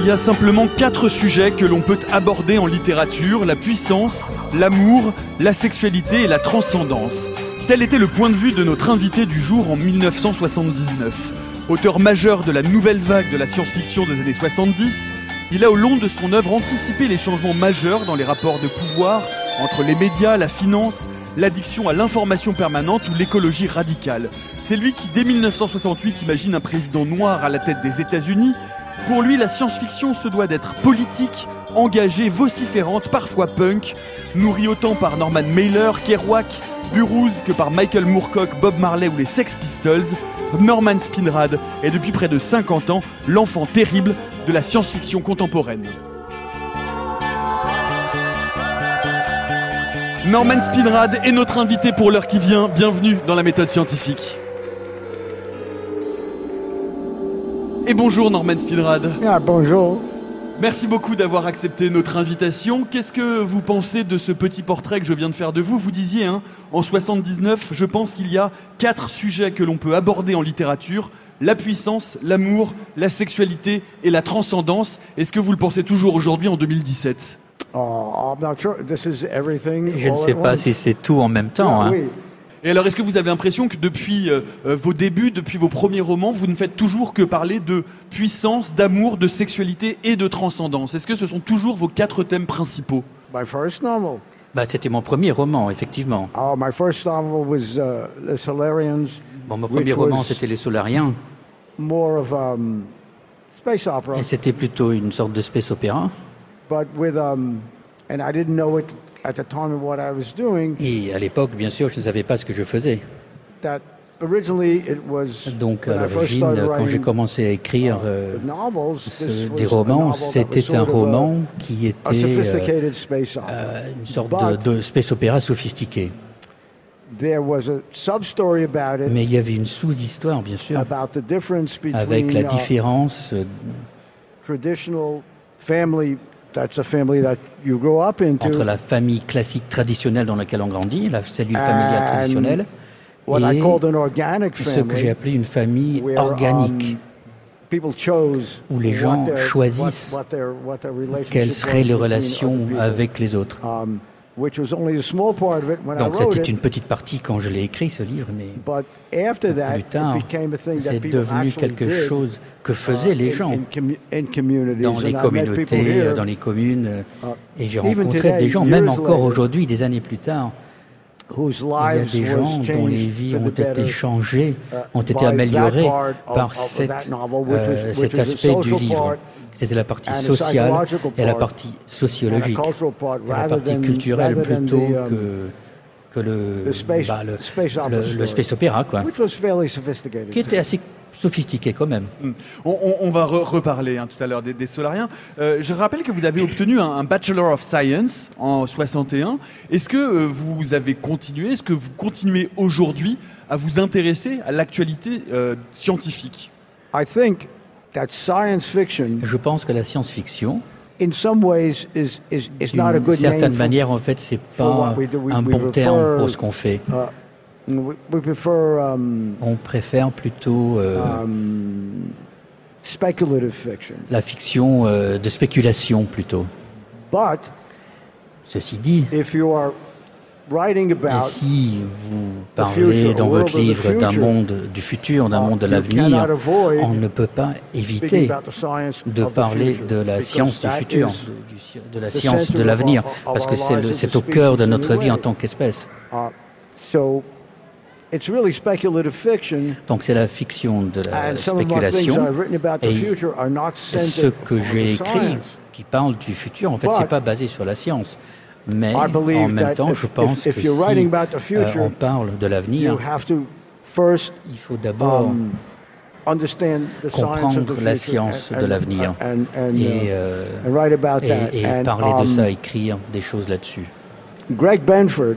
il y a simplement 4 sujets que l'on peut aborder en littérature, la puissance, l'amour, la sexualité et la transcendance. Tel était le point de vue de notre invité du jour en 1979. Auteur majeur de la nouvelle vague de la science-fiction des années 70, il a au long de son œuvre anticipé les changements majeurs dans les rapports de pouvoir entre les médias, la finance, l'addiction à l'information permanente ou l'écologie radicale. C'est lui qui, dès 1968, imagine un président noir à la tête des États-Unis. Pour lui, la science-fiction se doit d'être politique, engagée, vociférante, parfois punk, nourrie autant par Norman Mailer, Kerouac, Burroughs que par Michael Moorcock, Bob Marley ou les Sex Pistols. Norman Spinrad est depuis près de 50 ans l'enfant terrible de la science-fiction contemporaine. Norman Spinrad est notre invité pour l'heure qui vient. Bienvenue dans la méthode scientifique. Et bonjour Norman Spinrad. Ah, bonjour. Merci beaucoup d'avoir accepté notre invitation. Qu'est-ce que vous pensez de ce petit portrait que je viens de faire de vous ? Vous disiez, en 79, je pense qu'il y a 4 sujets que l'on peut aborder en littérature. La puissance, l'amour, la sexualité et la transcendance. Est-ce que vous le pensez toujours aujourd'hui en 2017 ? Je ne sais pas si c'est tout en même temps. Oui. Et alors, est-ce que vous avez l'impression que depuis vos débuts, depuis vos premiers romans, vous ne faites toujours que parler de puissance, d'amour, de sexualité et de transcendance ? Est-ce que ce sont toujours vos 4 thèmes principaux ? My first novel. C'était mon premier roman, effectivement. My first novel was The Solarians. Mon premier roman, c'était Les Solariens. More of space opera. Et c'était plutôt une sorte de space opéra. But with and I didn't know it at the time of what I was doing. Et à l'époque, bien sûr, je ne savais pas ce que je faisais. That originally it was. Donc à l'origine, quand j'ai commencé à écrire des romans, c'était un roman qui était une sorte de space opéra sophistiqué. There was a sub-story about it. Mais il y avait une sous-histoire, bien sûr, avec la différence traditional family. That's a family that you grow up into. Entre la famille classique traditionnelle dans laquelle on grandit, la cellule familiale traditionnelle, what I called an organic family, ce que j'ai appelé une famille organique, où les gens choisissent quelles seraient les relations avec les autres. Donc c'était une petite partie quand je l'ai écrit, ce livre, mais plus tard, c'est devenu quelque chose que faisaient les gens dans les communautés, dans les communes. Et j'ai rencontré des gens, même encore aujourd'hui, des années plus tard, il y a des gens dont les vies ont été changées, ont été améliorées par cet aspect du livre. C'était la partie sociale et la partie sociologique, et la partie culturelle plutôt que le space opéra, quoi, qui était assez sophistiqué quand même. On va reparler tout à l'heure des Solariens. Je rappelle que vous avez obtenu un Bachelor of Science en 61. Est-ce que vous avez continué, est-ce que vous continuez aujourd'hui à vous intéresser à l'actualité scientifique ? Je pense que la science-fiction, d'une certaine manière, en fait, c'est pas un bon terme pour ce qu'on fait. On préfère plutôt la fiction de spéculation plutôt. Ceci dit, et si vous parlez dans votre livre d'un monde du futur, d'un monde de l'avenir, on ne peut pas éviter de parler de la science du futur, de la science de l'avenir, parce que c'est au cœur de notre vie en tant qu'espèce. Donc c'est la fiction de la spéculation, et ce que j'ai écrit qui parle du futur, en fait, c'est pas basé sur la science. Mais en même temps, je pense que si on parle de l'avenir, il faut d'abord comprendre la science de l'avenir et parler de ça, écrire des choses là-dessus. Greg Benford,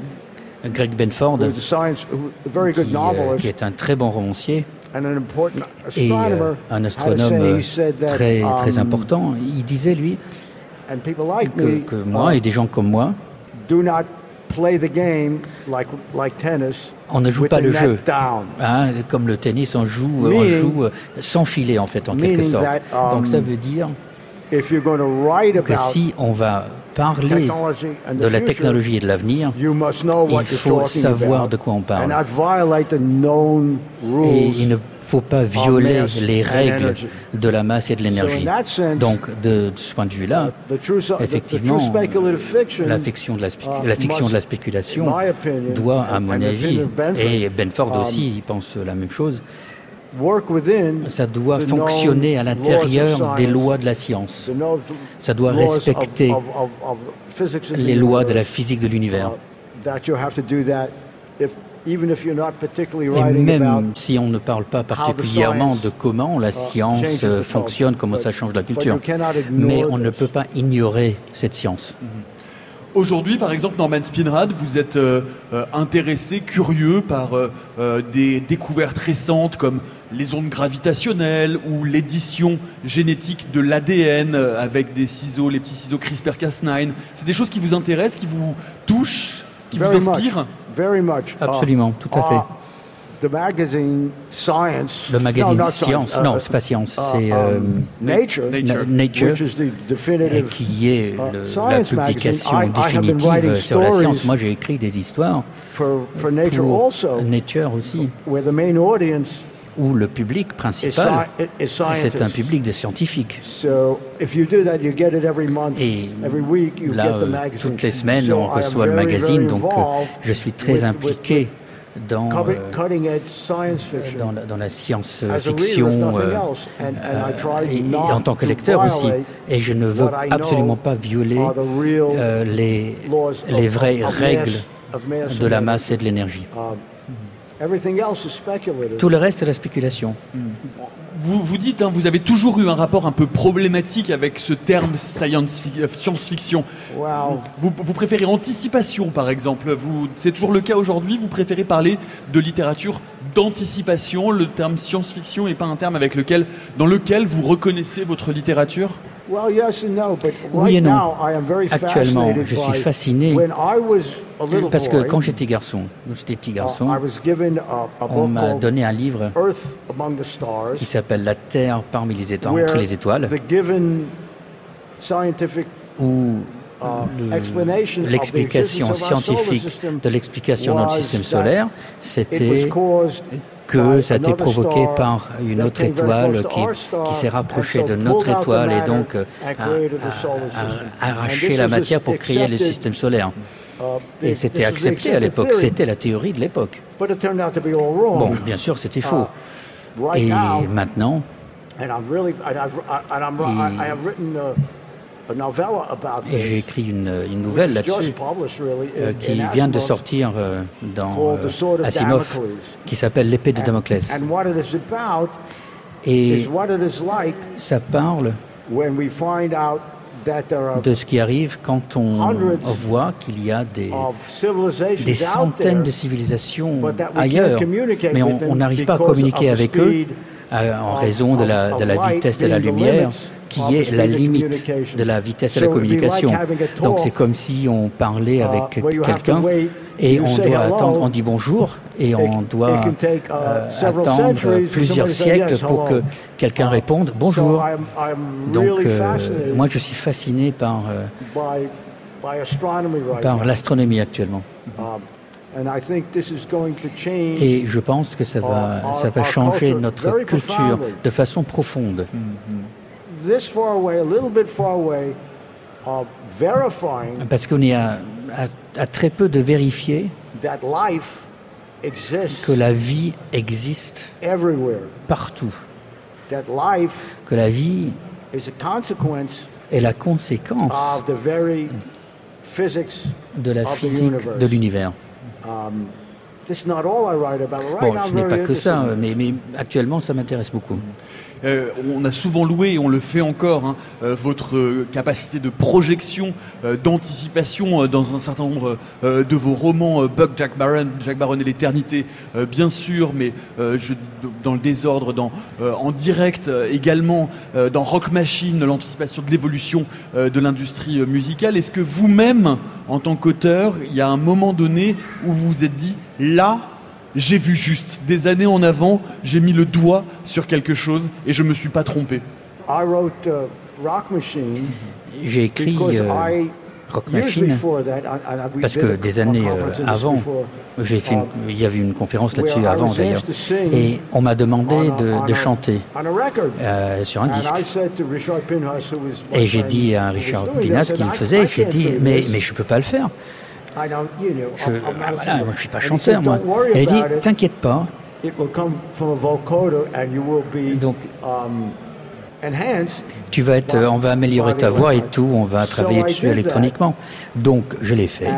qui est un très bon romancier et un astronome très, très important, il disait, lui, que moi et des gens comme moi, on ne joue pas le jeu. Comme le tennis, on joue sans filet, en fait, en quelque sorte. Donc ça veut dire que si on va parler de la technologie et de l'avenir, il faut savoir de quoi on parle. Et il ne faut pas violer les règles de la masse et de l'énergie. Donc, de ce point de vue-là, effectivement, la fiction de la spéculation doit, à mon avis, et Benford aussi, il pense la même chose, ça doit fonctionner à l'intérieur des lois de la science. Ça doit respecter les lois de la physique de l'univers. Et même si on ne parle pas particulièrement de comment la science fonctionne, comment ça change la culture, mais on ne peut pas ignorer cette science. Aujourd'hui, par exemple, Norman Spinrad, vous êtes intéressé, curieux par des découvertes récentes comme les ondes gravitationnelles ou l'édition génétique de l'ADN avec des ciseaux, les petits ciseaux CRISPR-Cas9. C'est des choses qui vous intéressent, qui vous touchent, qui vous inspirent? Absolument, tout à fait. Le magazine Science, non, c'est pas Science, c'est Nature, qui est la publication définitive sur la science. Moi, j'ai écrit des histoires pour Nature aussi, où le public principal, c'est un public de scientifiques. Et là, toutes les semaines, on reçoit le magazine, donc je suis très impliqué dans la science-fiction et en tant que lecteur aussi. Et je ne veux absolument pas violer les vraies règles de la masse et de l'énergie. Tout le reste est la spéculation. Vous dites, vous avez toujours eu un rapport un peu problématique avec ce terme science-fiction. Vous préférez anticipation, par exemple. C'est toujours le cas aujourd'hui. Vous préférez parler de littérature d'anticipation. Le terme science-fiction n'est pas un terme dans lequel vous reconnaissez votre littérature? Oui et non. Actuellement, je suis fasciné parce que quand j'étais petit garçon, on m'a donné un livre qui s'appelle La Terre parmi les étoiles, entre les étoiles, où l'explication scientifique de l'explication dans le système solaire, c'était que ça a été provoqué par une autre étoile qui s'est rapprochée de notre étoile et donc a arraché la matière pour créer le système solaire. Et c'était accepté à l'époque, c'était la théorie de l'époque. Bon, bien sûr, c'était faux. Et maintenant, et j'ai écrit une nouvelle là-dessus qui vient de sortir dans Asimov, qui s'appelle L'épée de Damoclès. Et ça parle de ce qui arrive quand on voit qu'il y a des centaines de civilisations ailleurs, mais on n'arrive pas à communiquer avec eux en raison de la vitesse de la lumière, qui est la limite de la vitesse de la communication. Donc c'est comme si on parlait avec quelqu'un et on doit attendre, on dit bonjour et on doit attendre plusieurs siècles pour que quelqu'un réponde bonjour. Donc moi je suis fasciné par l'astronomie actuellement. Et je pense que ça va changer notre culture de façon profonde. Parce qu'on est à très peu de vérifier que la vie existe partout. Que la vie est la conséquence de la physique de l'univers. Bon, ce n'est pas que ça, mais actuellement, ça m'intéresse beaucoup. On a souvent loué, et on le fait encore, votre capacité de projection, d'anticipation dans un certain nombre de vos romans. Buck, Jack Barron et l'éternité, bien sûr, mais dans le désordre, en direct également, dans Rock Machine, l'anticipation de l'évolution de l'industrie musicale. Est-ce que vous-même, en tant qu'auteur, il y a un moment donné où vous vous êtes dit, là, j'ai vu juste, des années en avant, j'ai mis le doigt sur quelque chose et je ne me suis pas trompé? J'ai écrit Rock Machine parce que des années avant, il y avait une conférence là-dessus avant d'ailleurs, et on m'a demandé de chanter sur un disque. Et j'ai dit à Richard Pinas qu'il le faisait, j'ai dit mais je peux pas le faire. Je suis pas chanteur moi. Et il dit t'inquiète pas. Donc on va améliorer ta voix et tout, on va travailler dessus électroniquement. Donc je l'ai fait.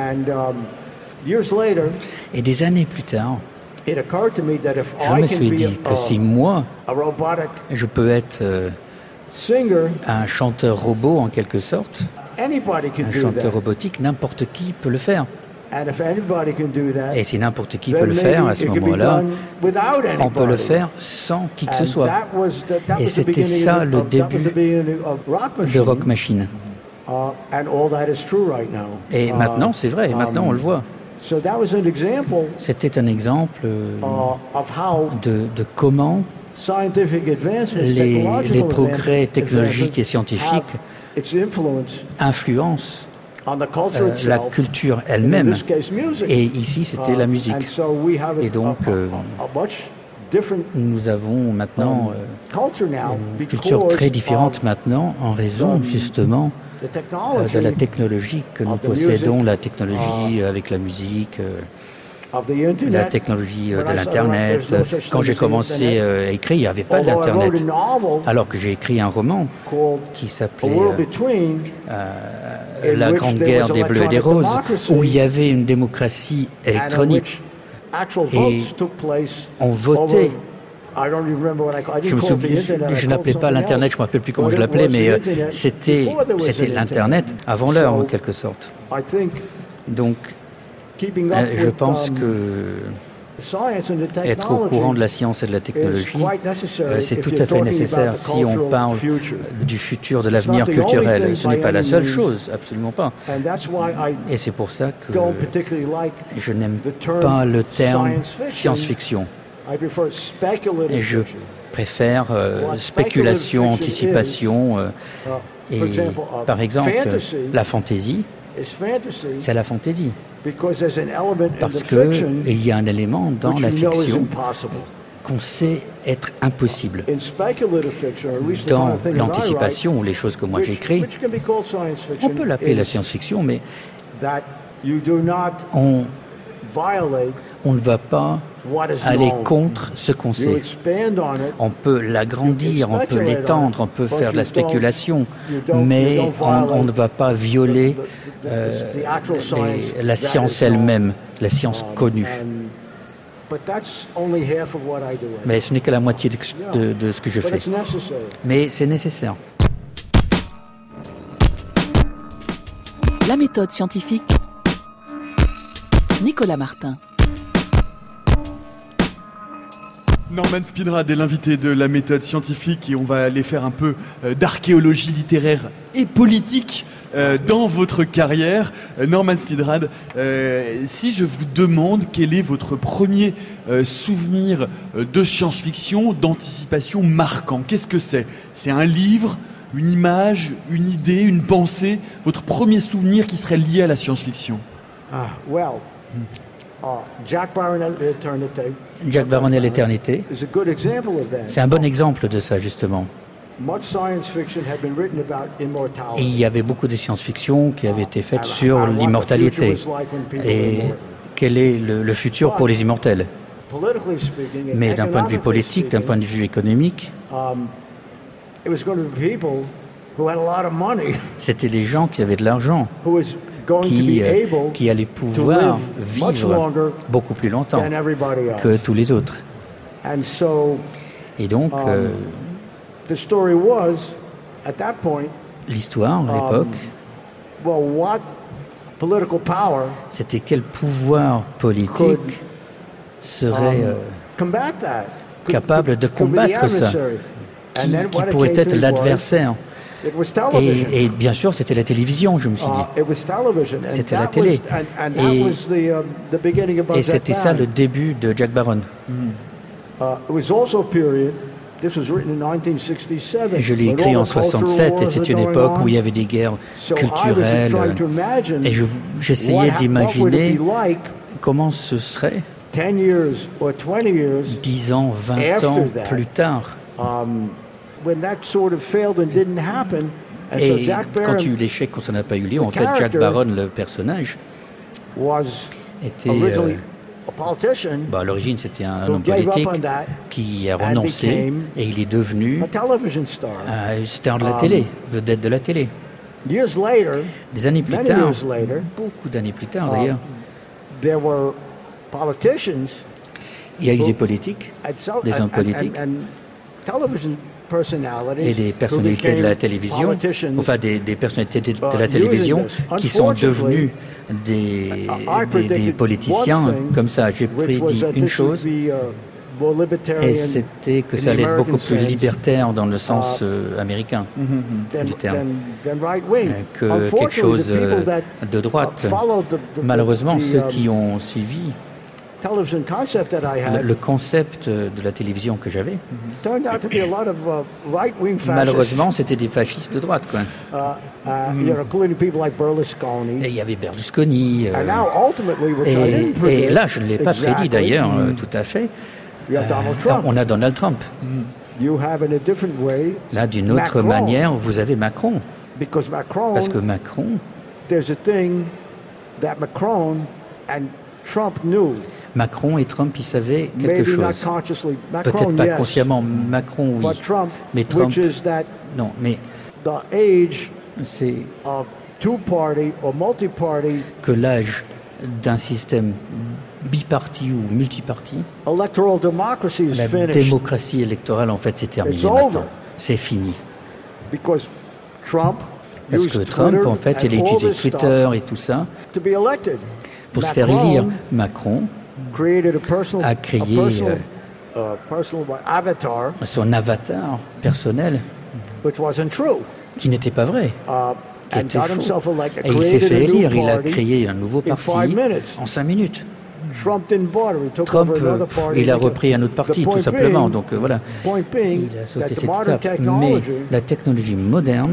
Et des années plus tard, je me suis dit que si moi, je peux être un chanteur robot en quelque sorte, un chanteur robotique, n'importe qui peut le faire. Et si n'importe qui peut le faire, à ce moment-là, on peut le faire sans qui que ce soit. Et c'était ça le début de Rock Machine. Et maintenant, c'est vrai, maintenant on le voit. C'était un exemple de comment les progrès technologiques et scientifiques influencent la culture elle-même, et ici c'était la musique. Et donc nous avons maintenant une culture très différente maintenant en raison justement de la technologie que nous possédons, la technologie avec la musique, la technologie de l'Internet. Quand j'ai commencé à écrire, il n'y avait pas d'Internet. Alors que j'ai écrit un roman qui s'appelait La Grande Guerre des Bleus et des Roses, où il y avait une démocratie électronique. Et on votait. Je n'appelais pas l'Internet, je ne me rappelle plus comment je l'appelais, mais c'était l'Internet avant l'heure, en quelque sorte. Donc, je pense que être au courant de la science et de la technologie, c'est tout à fait nécessaire si on parle du futur, de l'avenir culturel. Ce n'est pas la seule chose, absolument pas. Et c'est pour ça que je n'aime pas le terme science-fiction. Et je préfère spéculation, anticipation. Et par exemple, la fantaisie, c'est la fantaisie. Parce qu'il y a un élément dans la fiction qu'on sait être impossible. Dans l'anticipation, ou les choses que moi j'écris, on peut l'appeler la science-fiction, mais on ne va pas aller contre ce qu'on sait. On peut l'agrandir, on peut l'étendre, on peut faire de la spéculation, mais on ne va pas violer la science elle-même, la science connue. Mais ce n'est que la moitié de ce que je fais. Mais c'est nécessaire. La méthode scientifique. Nicolas Martin. Norman Speedrad est l'invité de la méthode scientifique et on va aller faire un peu d'archéologie littéraire et politique dans votre carrière. Norman Speedrad, si je vous demande quel est votre premier souvenir de science-fiction, d'anticipation marquant, qu'est-ce que c'est ? C'est un livre, une image, une idée, une pensée, votre premier souvenir qui serait lié à la science-fiction ? Jack Barron et l'éternité. C'est un bon exemple de ça, justement. Et il y avait beaucoup de science-fiction qui avaient été faites sur l'immortalité. Et quel est le futur pour les immortels ? Mais d'un point de vue politique, d'un point de vue économique, c'était les gens qui avaient de l'argent, qui allaient pouvoir vivre beaucoup plus longtemps que tous les autres. Et donc, l'histoire, à l'époque, c'était quel pouvoir politique serait capable de combattre ça, qui pourrait être l'adversaire. Et bien sûr, c'était la télévision, je me suis dit. C'était la télé. Et c'était ça le début de Jack Barron. Je l'ai écrit en 67 et c'est une époque où il y avait des guerres culturelles. Et j'essayais d'imaginer comment ce serait 10 ans, 20 ans plus tard. Et quand il y a eu l'échec, quand ça n'a pas eu lieu, en fait, Jack Barron, le personnage, était... à l'origine, c'était un homme politique qui a renoncé et il est devenu un star de la télé, vedette de la télé. Des années plus tard, beaucoup d'années plus tard d'ailleurs, il y a eu des politiques, des hommes politiques, et des personnalités de la télévision, enfin des personnalités de la télévision qui sont devenus des politiciens. Comme ça, j'ai prédit une chose, et c'était que ça allait être beaucoup plus libertaire dans le sens américain du terme que quelque chose de droite. Malheureusement, ceux qui ont suivi le concept de la télévision que j'avais, malheureusement, c'était des fascistes de droite, quoi. Et il y avait Berlusconi. Et là, je ne l'ai pas prédit d'ailleurs, tout à fait. On a Donald Trump. Là, d'une autre manière, vous avez Macron. Parce que Macron et Trump, ils savaient quelque chose. Peut-être pas consciemment, Macron, oui. Mais Trump, non. Mais c'est que l'âge d'un système biparti ou multiparti, la démocratie électorale, en fait, c'est terminé maintenant. C'est fini. Parce que Trump, en fait, il a utilisé Twitter et tout ça pour se faire élire. Macron a créé son avatar personnel qui n'était pas vrai, qui était faux. Et il s'est fait élire, il a créé un nouveau parti en 5 minutes. Trump, il a repris un autre parti, tout simplement. Donc voilà, il a sauté cette étape. Mais la technologie moderne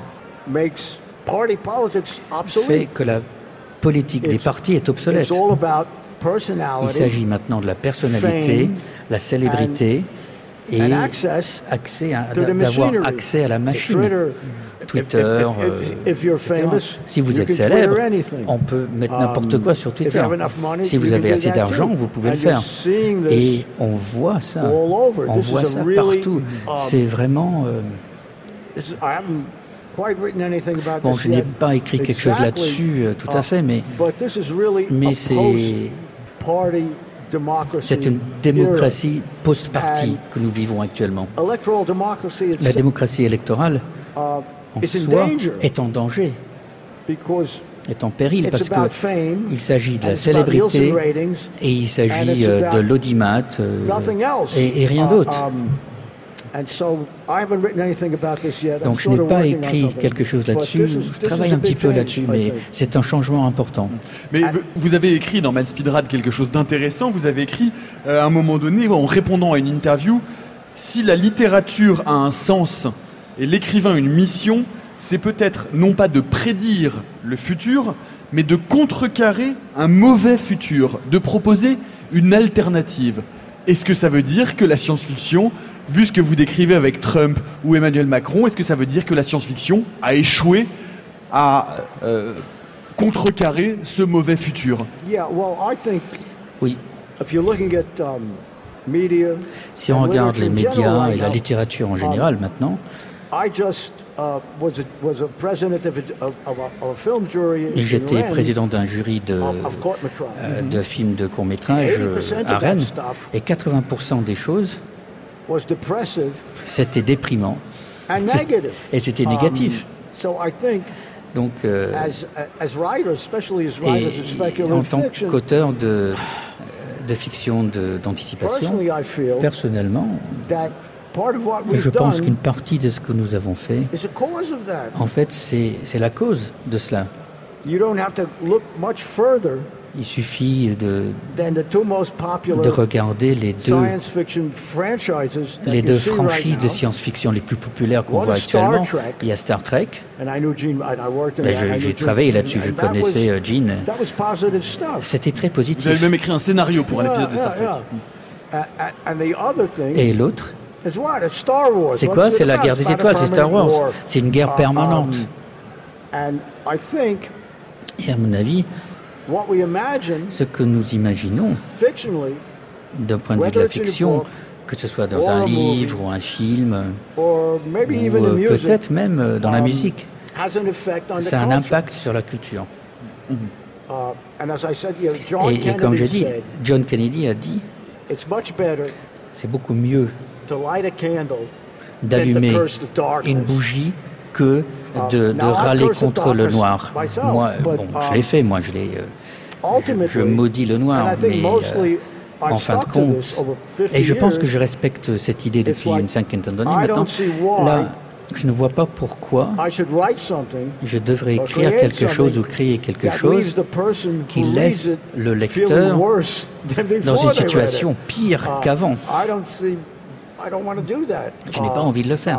fait que la politique des partis est obsolète. Il s'agit maintenant de la personnalité, la célébrité et d'avoir accès à la machine. Twitter, si vous êtes célèbre, on peut mettre n'importe quoi sur Twitter. Si vous avez assez d'argent, vous pouvez le faire. Et on voit ça partout. C'est vraiment... Bon, je n'ai pas écrit quelque chose là-dessus, tout à fait, mais c'est une démocratie post-parti que nous vivons actuellement. La démocratie électorale, en soi, est en danger, est en péril, parce qu'il s'agit de la célébrité et il s'agit de l'audimat et rien d'autre. Donc je n'ai pas écrit quelque chose là-dessus, je travaille un petit peu là-dessus, mais c'est un changement important. Mais vous avez écrit dans Man Speed Rad quelque chose d'intéressant, vous avez écrit à un moment donné, en répondant à une interview, si la littérature a un sens et l'écrivain une mission, c'est peut-être non pas de prédire le futur, mais de contrecarrer un mauvais futur, de proposer une alternative. Est-ce que ça veut dire que la science-fiction, vu ce que vous décrivez avec Trump ou Emmanuel Macron, est-ce que ça veut dire que la science-fiction a échoué à contrecarrer ce mauvais futur? Oui. Si on regarde les médias et la littérature en général maintenant, j'étais président d'un jury de films de court-métrage à Rennes, et 80% des choses, c'était déprimant et c'était négatif. Donc, et en tant qu'auteur de fiction d'anticipation, personnellement, je pense qu'une partie de ce que nous avons fait, en fait, c'est la cause de cela. Il suffit de regarder les deux franchises de science-fiction les plus populaires qu'on voit actuellement. Il y a Star Trek. J'ai travaillé là-dessus, je connaissais Gene. C'était très positif. Vous avez même écrit un scénario pour un épisode de Star Trek. Et l'autre, c'est quoi? C'est la guerre des étoiles, c'est Star Wars. C'est une guerre permanente. Et à mon avis, ce que nous imaginons d'un point de vue de la fiction, que ce soit dans un livre ou un film, ou peut-être même dans la musique, ça a un impact sur la culture. Et comme je dis, John Kennedy a dit, c'est beaucoup mieux d'allumer une bougie que de râler contre le noir. Moi, je l'ai fait, je maudis le noir, mais en fin de compte, et je pense que je respecte cette idée depuis une cinquantaine d'années maintenant, là, je ne vois pas pourquoi je devrais écrire quelque chose ou créer quelque chose qui laisse le lecteur dans une situation pire qu'avant. Je n'ai pas envie de le faire.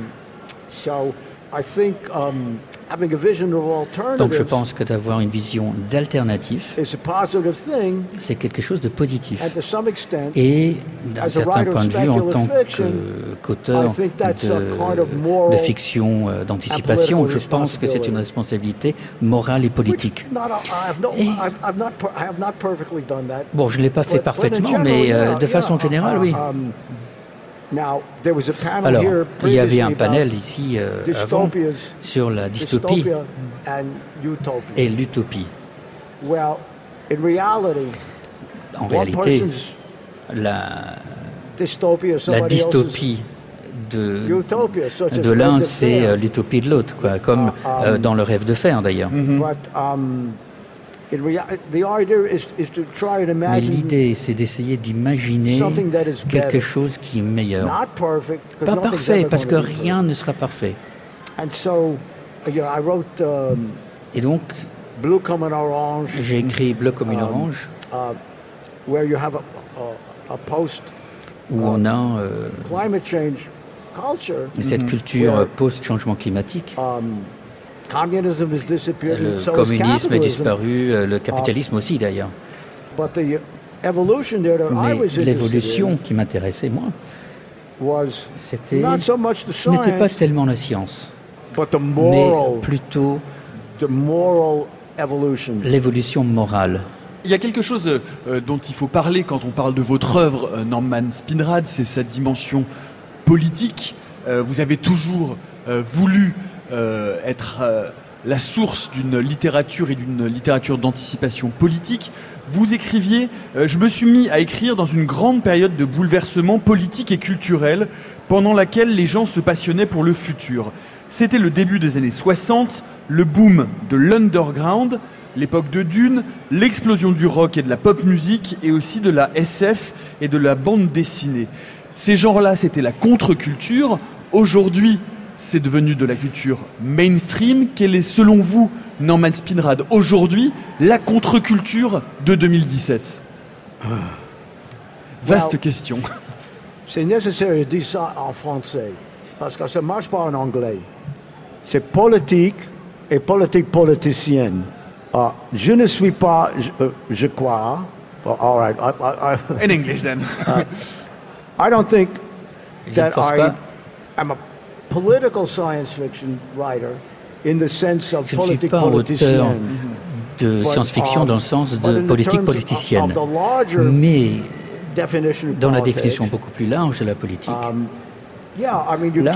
Donc je pense que d'avoir une vision d'alternative, c'est quelque chose de positif. Et d'un certain point de vue, en tant qu'auteur de fiction d'anticipation, je pense que c'est une responsabilité morale et politique. Bon, je ne l'ai pas fait parfaitement, mais de façon générale, oui. Alors, il y avait un panel ici avant sur la dystopie et l'utopie. En réalité, la dystopie de l'un, c'est l'utopie de l'autre, comme dans Le Rêve de fer d'ailleurs. Mais l'idée, c'est d'essayer d'imaginer quelque chose qui est meilleur. Pas parfait, parce que rien ne sera parfait. Et donc, j'ai écrit Bleu comme une orange, où on a cette culture post-changement climatique. Le communisme est disparu, le capitalisme aussi d'ailleurs. Mais l'évolution qui m'intéressait, moi, ce n'était pas tellement la science, mais plutôt l'évolution morale. Il y a quelque chose dont il faut parler quand on parle de votre œuvre, Norman Spinrad, c'est sa dimension politique. Vous avez toujours voulu être la source d'une littérature et d'une littérature d'anticipation politique. Vous écriviez « Je me suis mis à écrire dans une grande période de bouleversement politique et culturel pendant laquelle les gens se passionnaient pour le futur. C'était le début des années 60, le boom de l'underground, l'époque de Dune, l'explosion du rock et de la pop musique et aussi de la SF et de la bande dessinée. Ces genres-là, c'était la contre-culture. Aujourd'hui, c'est devenu de la culture mainstream. Quelle est, selon vous, Norman Spinrad, aujourd'hui, la contre-culture de 2017 ? Vaste question. C'est nécessaire de dire ça en français, parce que ça ne marche pas en anglais. C'est politique et politique politicienne. Je ne suis pas, je crois. All right. In English, then. I don't think that I'm a political science fiction writer in the sense of politique politicienne. Je ne suis pas auteur de science-fiction dans le sens de politique politicienne, mais dans la définition beaucoup plus large de la politique, là,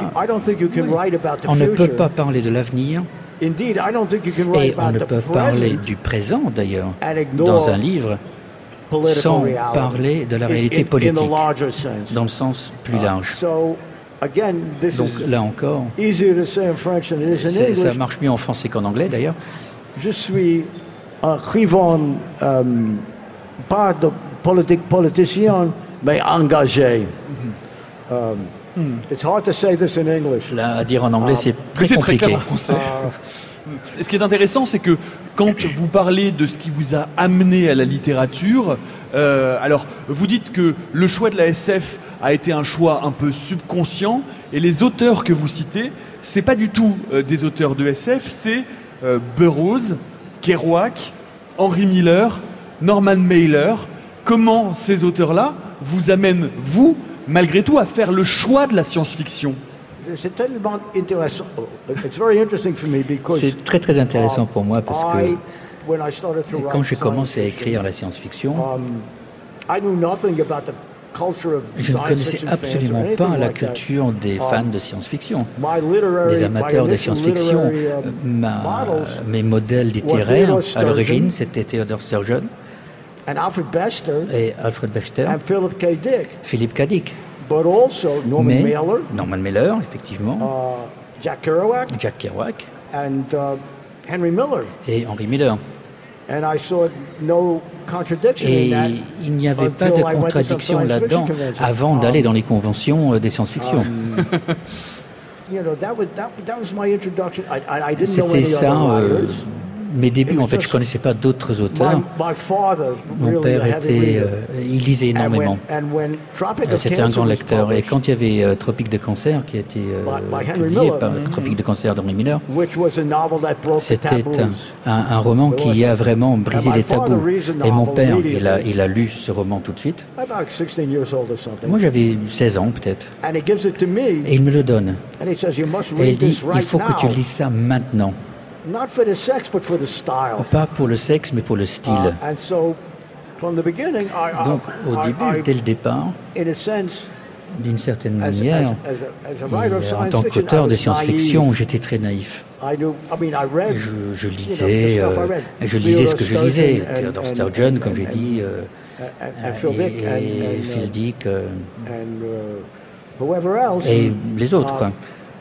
on ne peut pas parler de l'avenir. Et on ne peut parler du présent, d'ailleurs, dans un livre, sans parler de la réalité politique, dans le sens plus large. Donc là encore, ça marche mieux en français qu'en anglais, d'ailleurs. Je suis un écrivain, pas de politique politicien, mais engagé. It's hard to say this in English. Là, à dire en anglais, c'est très compliqué. Très clair en français. Et ce qui est intéressant, c'est que quand vous parlez de ce qui vous a amené à la littérature, alors vous dites que le choix de la SF a été un choix un peu subconscient, et les auteurs que vous citez, c'est pas du tout des auteurs de SF, c'est Burroughs, Kerouac, Henry Miller, Norman Mailer. Comment ces auteurs-là vous amènent, vous, malgré tout, à faire le choix de la science-fiction? C'est tellement intéressant. C'est très très intéressant pour moi parce que quand j'ai commencé à écrire la science-fiction, je ne connaissais absolument pas la culture des fans de science-fiction, des amateurs de science-fiction. Mes modèles littéraires, à l'origine, c'était Theodore Sturgeon et Alfred Bester, Philip K. Dick, mais Norman Mailer, effectivement, Jack Kerouac et Henry Miller. Et il n'y avait pas de contradiction là-dedans avant d'aller dans les conventions des science-fiction. C'était ça, mes débuts. En fait, je ne connaissais pas d'autres auteurs. Mon père il lisait énormément. C'était un grand lecteur. Et quand il y avait Tropique de cancer, qui a été publié par Tropique de cancer d'Henry Miller, c'était un roman qui a vraiment brisé les tabous. Et mon père, il a lu ce roman tout de suite. Moi, j'avais 16 ans peut-être. Et il me le donne. Et il dit, il faut que tu lises ça maintenant. Pas pour le sexe, mais pour le style. Donc, au début, dès le départ, d'une certaine manière, en tant qu'auteur de science-fiction, j'étais très naïf. Je lisais ce que je lisais. Theodore Sturgeon, comme j'ai dit, et Phil Dick, et les autres, quoi.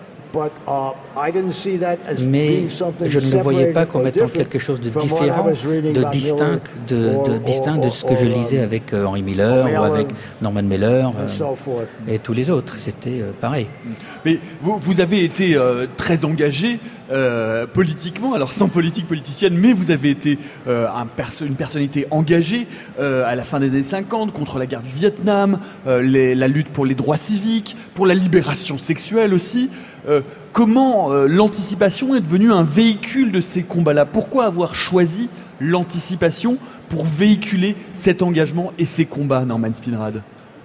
Mais je ne le voyais pas comme étant quelque chose de différent, de distinct de ce que je lisais avec Henry Miller ou avec Norman Mailer et tous les autres. C'était pareil. Mais vous avez été très engagé politiquement, alors sans politique politicienne, mais vous avez été une personnalité engagée à la fin des années 50 contre la guerre du Vietnam, la lutte pour les droits civiques, pour la libération sexuelle aussi. Comment l'anticipation est devenue un véhicule de ces combats-là? Pourquoi avoir choisi l'anticipation pour véhiculer cet engagement et ces combats, Norman Spinrad?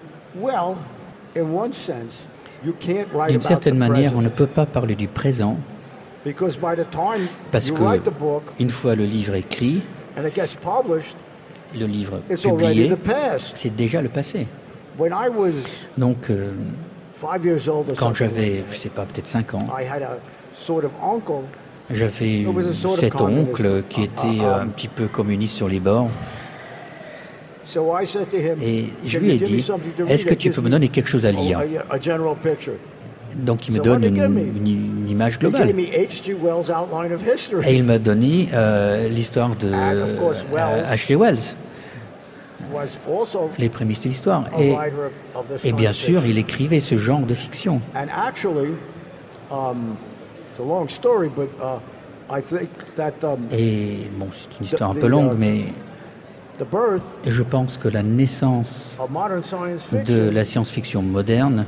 D'une certaine manière, on ne peut pas parler du présent parce que une fois le livre écrit, le livre publié, c'est déjà le passé. Donc, quand j'avais, je ne sais pas, peut-être 5 ans, j'avais cet oncle qui était un petit peu communiste sur les bords. Et je lui ai dit, est-ce que tu peux me donner quelque chose à lire? Donc il me donne une image globale. Et il m'a donné l'histoire de H.G. Wells, les prémices de l'histoire. Et bien sûr, il écrivait ce genre de fiction. Et bon, c'est une histoire un peu longue, mais je pense que la naissance de la science-fiction moderne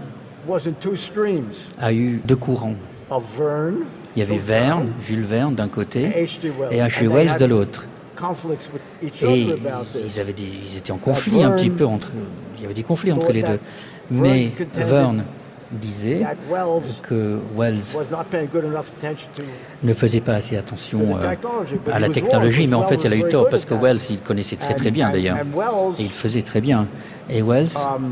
a eu 2 courants. Il y avait Verne, Jules Verne d'un côté, et H.G. Wells de l'autre. Et ils étaient en conflit un petit peu il y avait des conflits entre les deux. Mais Verne disait que Wells ne faisait pas assez attention à la technologie, mais en fait, elle a eu tort, parce que Wells, il connaissait très très bien d'ailleurs, et il faisait très bien. Et Wells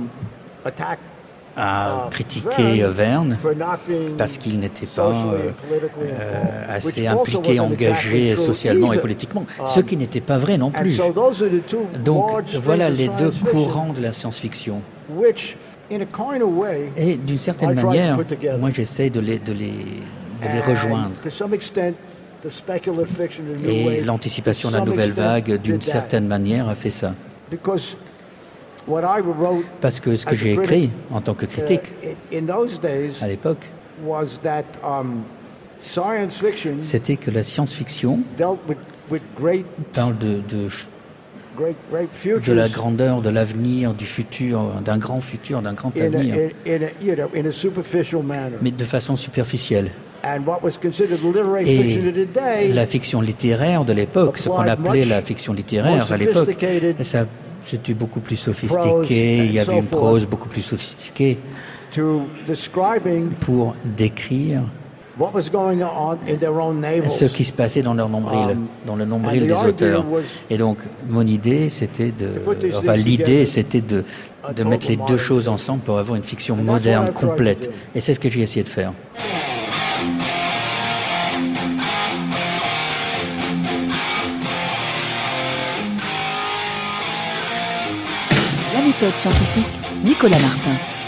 a critiqué Verne parce qu'il n'était pas assez impliqué, engagé socialement et politiquement, ce qui n'était pas vrai non plus. Donc voilà les 2 courants de la science-fiction. Et d'une certaine manière, moi j'essaie de les rejoindre. Et l'anticipation de la nouvelle vague, d'une certaine manière, a fait ça. Parce que ce que j'ai écrit en tant que critique à l'époque, c'était que la science-fiction parle de la grandeur, de l'avenir, du futur, d'un grand avenir, mais de façon superficielle. Et la fiction littéraire de l'époque, ce qu'on appelait la fiction littéraire à l'époque, c'était beaucoup plus sophistiqué, il y avait une prose beaucoup plus sophistiquée pour décrire ce qui se passait dans leur nombril, dans le nombril des auteurs. Et donc, mon idée, l'idée, c'était de mettre les deux choses ensemble pour avoir une fiction moderne, complète. Et c'est ce que j'ai essayé de faire. La méthode scientifique, Nicolas Martin.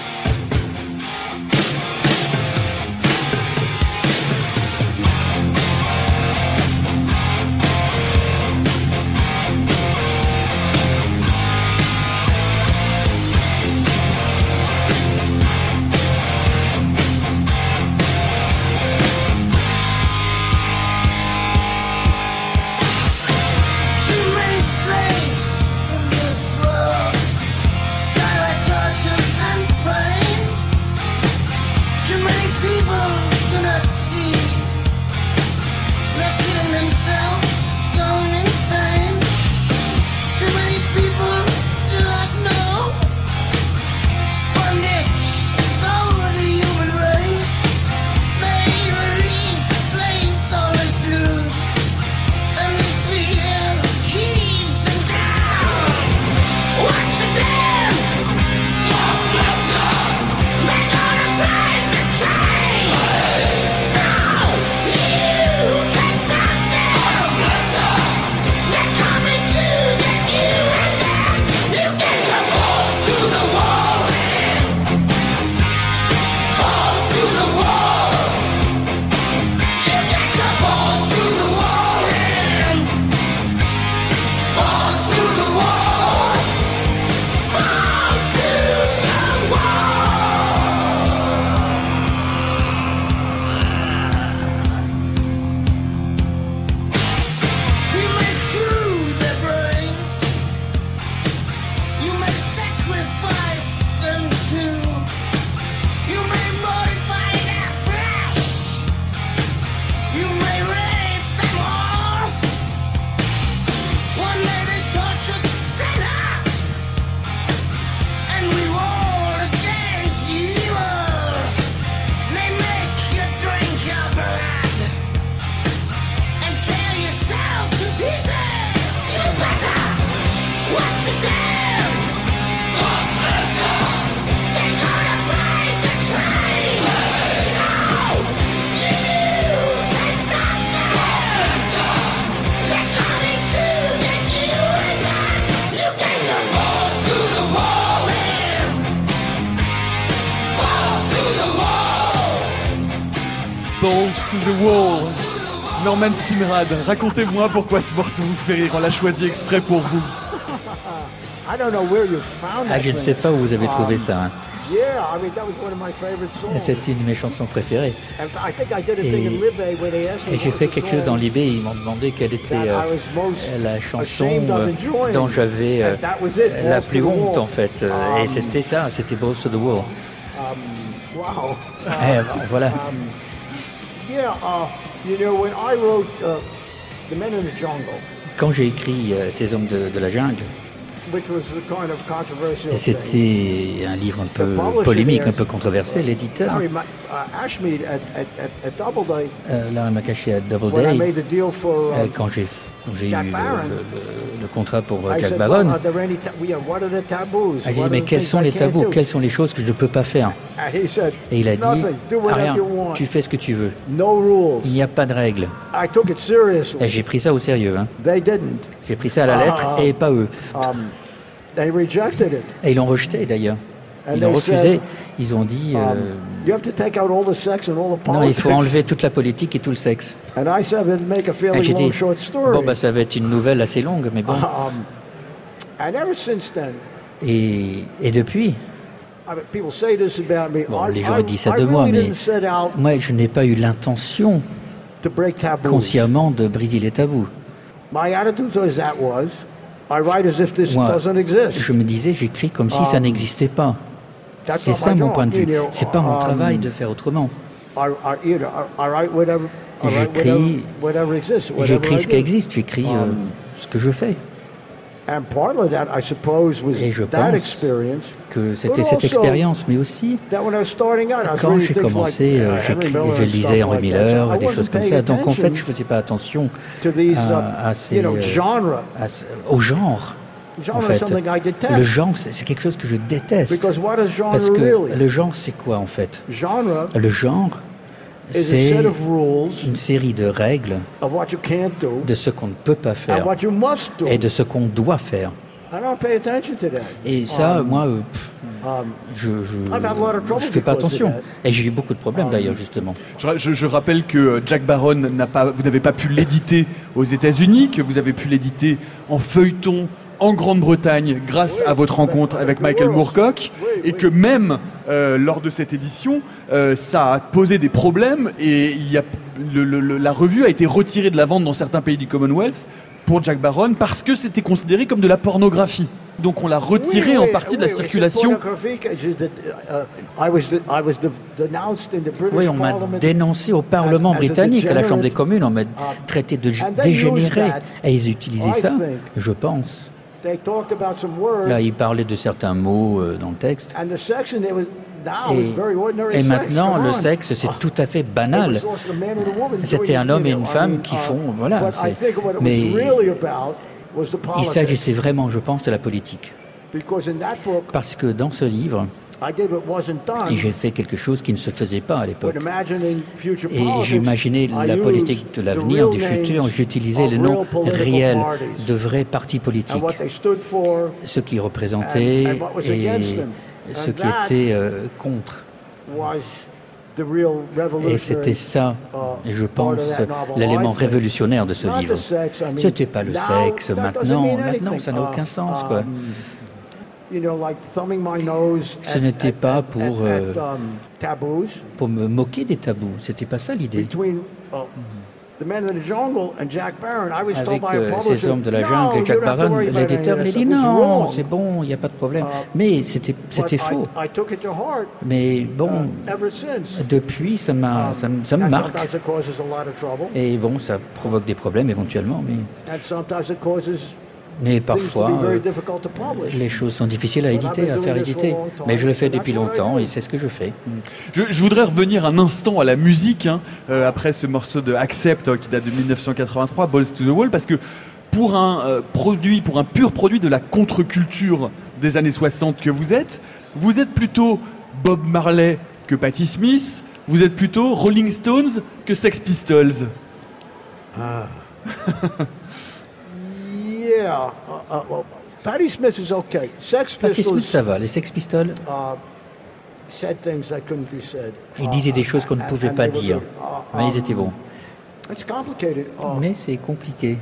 Balls to the Wall. Norman Spinrad, racontez-moi pourquoi ce morceau vous fait rire. On l'a choisi exprès pour vous. Je ne sais pas où vous avez trouvé ça. Hein. C'était une de mes chansons préférées. Et j'ai fait quelque chose dans Libé. Ils m'ont demandé quelle était la chanson dont j'avais la plus honte, en fait. Et c'était ça, c'était Balls to the Wall. Voilà. Quand j'ai écrit Ces hommes de la jungle, et c'était un livre un peu polémique, un peu controversé, l'éditeur Larry McCashey à Doubleday, quand j'ai eu le contrat pour Jack Baron, j'ai dit mais quels sont les tabous, quelles sont les choses que je ne peux pas faire? Et il a dit rien, tu fais ce que tu veux, il n'y a pas de règles. Et j'ai pris ça au sérieux, hein. J'ai pris ça à la lettre et pas eux. Et ils l'ont rejeté d'ailleurs. Ils l'ont refusé. Ils ont dit non, il faut enlever toute la politique et tout le sexe. Et j'ai dit bon, ça va être une nouvelle assez longue, mais bon. Et depuis, bon, les gens disent ça de moi, mais moi je n'ai pas eu l'intention consciemment de briser les tabous. Moi, je me disais, j'écris comme si ça n'existait pas. C'était ça mon point de vue. C'est pas mon travail de faire autrement. J'écris ce qui existe, j'écris ce que je fais. Et je pense que c'était cette expérience, mais aussi quand j'ai commencé, je lisais Henry Miller, des choses comme ça. Donc en fait, je ne faisais pas attention au genre. En fait, le genre, c'est quelque chose que je déteste. Parce que le genre, c'est quoi en fait? Le genre, c'est une série de règles de ce qu'on ne peut pas faire et de ce qu'on doit faire. Et ça, moi, je ne fais pas attention. Et j'ai eu beaucoup de problèmes d'ailleurs, justement. Je rappelle que Jack Baron, vous n'avez pas pu l'éditer aux États-Unis, que vous avez pu l'éditer en feuilleton en Grande-Bretagne grâce à votre rencontre avec Michael Moorcock, et que même lors de cette édition, ça a posé des problèmes et la revue a été retirée de la vente dans certains pays du Commonwealth pour Jack Baron parce que c'était considéré comme de la pornographie. Donc on l'a retiré en partie de la circulation. Oui, on m'a dénoncé au Parlement britannique, à la Chambre des communes, on m'a traité de dégénéré. Et ils utilisaient ça, je pense. Là, il parlait de certains mots dans le texte. Et maintenant, le sexe, c'est tout à fait banal. C'était un homme et une femme qui font... Voilà. Mais il s'agissait vraiment, je pense, de la politique. Parce que dans ce livre, j'ai fait quelque chose qui ne se faisait pas à l'époque. Et j'imaginais la politique de l'avenir, du futur. J'utilisais le nom réel de vrais partis politiques. Ce qu'ils représentaient et ce qui était contre. Et c'était ça, je pense, l'élément révolutionnaire de ce livre. Ce n'était pas le sexe. Maintenant, ça n'a aucun sens, quoi. Ce n'était pas pour me moquer des tabous. C'était pas ça l'idée. Avec ces hommes de la jungle et Jack Baron, l'éditeur m'a dit non, c'est bon, il n'y a pas de problème. Mais c'était faux. Mais bon, depuis, ça me marque. Et bon, ça provoque des problèmes éventuellement. Mais parfois, les choses sont difficiles à éditer, à faire éditer. Mais je le fais depuis longtemps et c'est ce que je fais. Je voudrais revenir un instant à la musique, après ce morceau de Accept qui date de 1983, Balls to the Wall, parce que pour un pur produit de la contre-culture des années 60 que vous êtes plutôt Bob Marley que Patti Smith, vous êtes plutôt Rolling Stones que Sex Pistols. Patti Smith is okay. Patti Smith, ça va. Les Sex Pistols, ils disaient des choses qu'on ne pouvait pas dire, mais ils étaient bons. Mais c'est compliqué.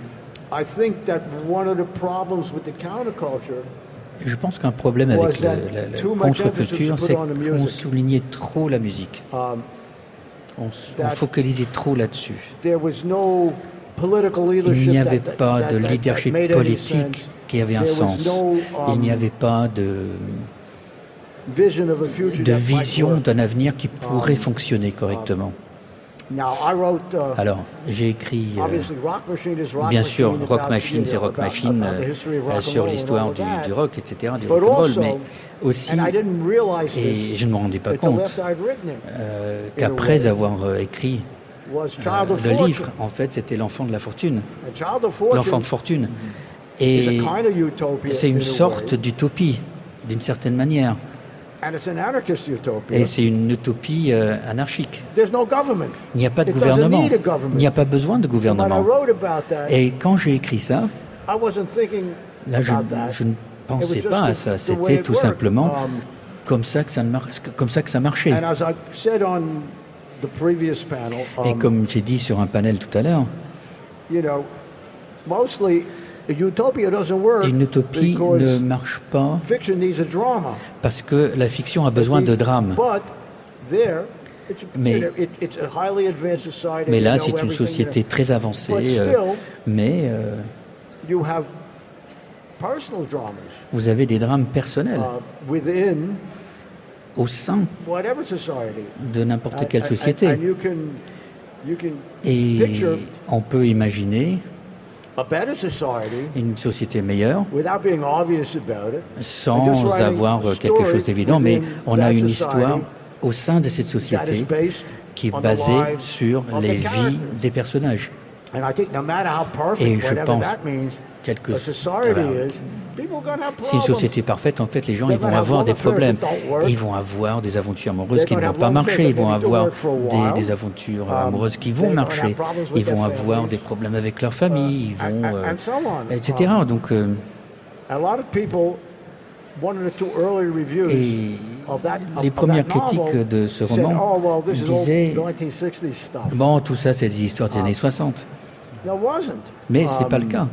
Je pense qu'un problème avec la contre-culture, c'est qu'on soulignait trop la musique. On focalisait trop là-dessus. Il n'y avait pas de leadership politique qui avait un sens. Il n'y avait pas de vision d'un avenir qui pourrait fonctionner correctement. Alors, j'ai écrit, bien sûr, Rock Machine, c'est Rock Machine, sur l'histoire du rock, etc., du rock'n'roll, mais aussi, et je ne me rendais pas compte, qu'après avoir écrit le livre, en fait, c'était l'enfant de la fortune, l'enfant de fortune. Et c'est une sorte d'utopie, d'une certaine manière. Et c'est une utopie anarchique. Il n'y a pas de gouvernement. Il n'y a pas besoin de gouvernement. Et quand j'ai écrit ça, là, je ne pensais pas à ça. C'était tout simplement comme ça que ça marchait. Et comme j'ai dit sur un panel tout à l'heure, une utopie ne marche pas parce que la fiction a besoin de drame. Mais là, c'est une société très avancée, mais vous avez des drames personnels au sein de n'importe quelle société. Et on peut imaginer une société meilleure sans avoir quelque chose d'évident, mais on a une histoire au sein de cette société qui est basée sur les vies des personnages. Et je pense si une société est parfaite, en fait, les gens ils vont avoir des problèmes. Ils vont avoir des aventures amoureuses qui ne vont pas marcher. Ils vont avoir des aventures amoureuses qui vont marcher. Ils vont avoir des problèmes avec leur famille, ils vont, etc. Donc, et les premières critiques de ce roman disaient bon, tout ça, c'est des histoires des années 60. Mais ce n'est pas le cas.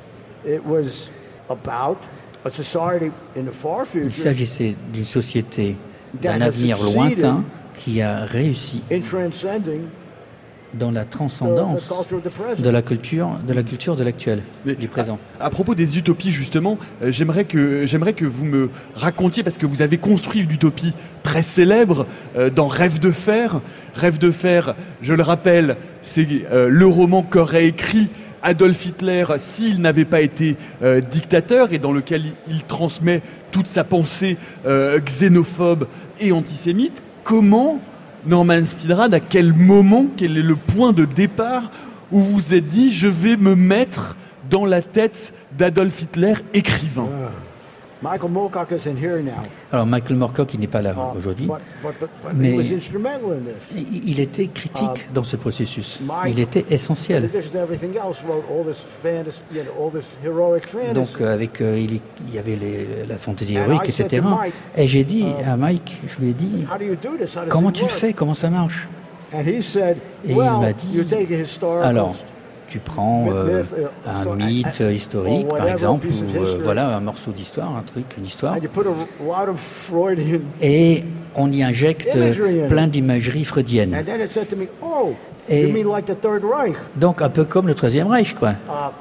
Il s'agissait d'une société d'un avenir lointain qui a réussi dans la transcendance de la culture de l'actuel, du présent. À propos des utopies, justement, j'aimerais que vous me racontiez, parce que vous avez construit une utopie très célèbre dans Rêve de fer. Rêve de fer, je le rappelle, c'est le roman qu'aurait écrit Adolf Hitler s'il n'avait pas été dictateur, et dans lequel il transmet toute sa pensée xénophobe et antisémite. Comment Norman Speedrad, à quel moment, quel est le point de départ où vous vous êtes dit je vais me mettre dans la tête d'Adolf Hitler, écrivain? Alors Michael Moorcock, il n'est pas là aujourd'hui, mais il était critique dans ce processus. Il était essentiel. Donc il y avait la fantaisie héroïque, etc. Et j'ai dit à Mike, je lui ai dit, comment tu le fais, comment ça marche? Et il m'a dit, alors, tu prends un mythe historique, par exemple, ou voilà un morceau d'histoire, un truc, une histoire, et on y injecte plein d'imagerie freudienne. Et donc un peu comme le Troisième Reich, quoi.